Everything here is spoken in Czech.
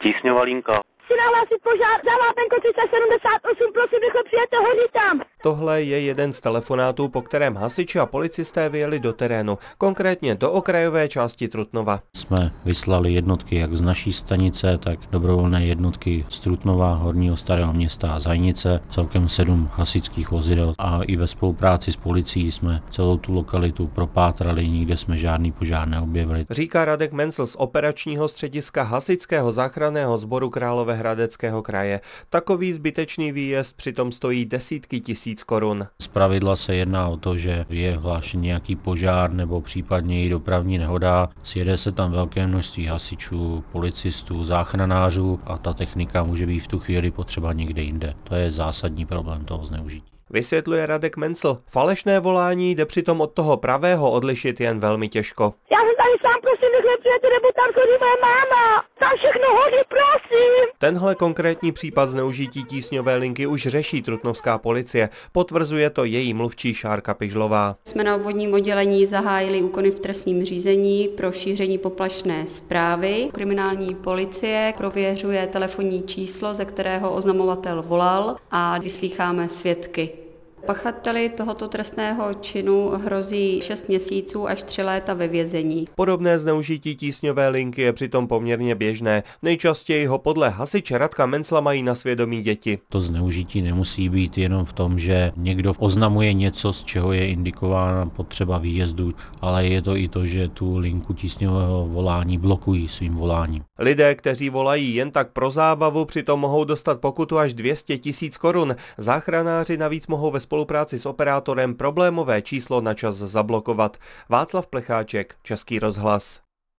Tísňová linka. Chci nahlásit požár za Vápenko 378, prosím, rychle přijďte, hoří tam. Tohle je jeden z telefonátů, po kterém hasiči a policisté vyjeli do terénu, konkrétně do okrajové části Trutnova. Jsme vyslali jednotky jak z naší stanice, tak dobrovolné jednotky z Trutnova, Horního Starého Města a Zajnice, celkem 7 hasičských vozidel a i ve spolupráci s policií jsme celou tu lokalitu propátrali, nikde jsme žádný požár neobjevili. Říká Radek Mencl z operačního střediska Hasičského záchranného sboru Královéhradeckého kraje. Takový zbytečný výjezd přitom stojí desítky tisíc korun. Zpravidla se jedná o to, že je hlášen nějaký požár nebo případně i dopravní nehoda. Sjede se tam velké množství hasičů, policistů, záchranářů a ta technika může být v tu chvíli potřeba někde jinde. To je zásadní problém toho zneužití. Vysvětluje Radek Mencl. Falešné volání jde přitom od toho pravého odlišit jen velmi těžko. Já jsem tady sám, prosím, rychle přijďte, nebo tam chodí moje máma. Tam všechno hoří, prosím. Tenhle konkrétní případ zneužití tísňové linky už řeší trutnovská policie. Potvrzuje to její mluvčí Šárka Pižlová. Jsme na obvodním oddělení zahájili úkony v trestním řízení pro šíření poplašné zprávy. Kriminální policie prověřuje telefonní číslo, ze kterého oznamovatel volal, a vyslýcháme svědky. Pachateli tohoto trestného činu hrozí 6 měsíců až 3 léta ve vězení. Podobné zneužití tísňové linky je přitom poměrně běžné. Nejčastěji ho podle hasiče Radka Mencla mají na svědomí děti. To zneužití nemusí být jenom v tom, že někdo oznamuje něco, z čeho je indikována potřeba výjezdu, ale je to i to, že tu linku tísňového volání blokují svým voláním. Lidé, kteří volají jen tak pro zábavu, přitom mohou dostat pokutu až 200 tisíc korun. Záchranáři navíc mohou ve spolupráci s operátorem problémové číslo na čas zablokovat. Václav Plecháček, Český rozhlas.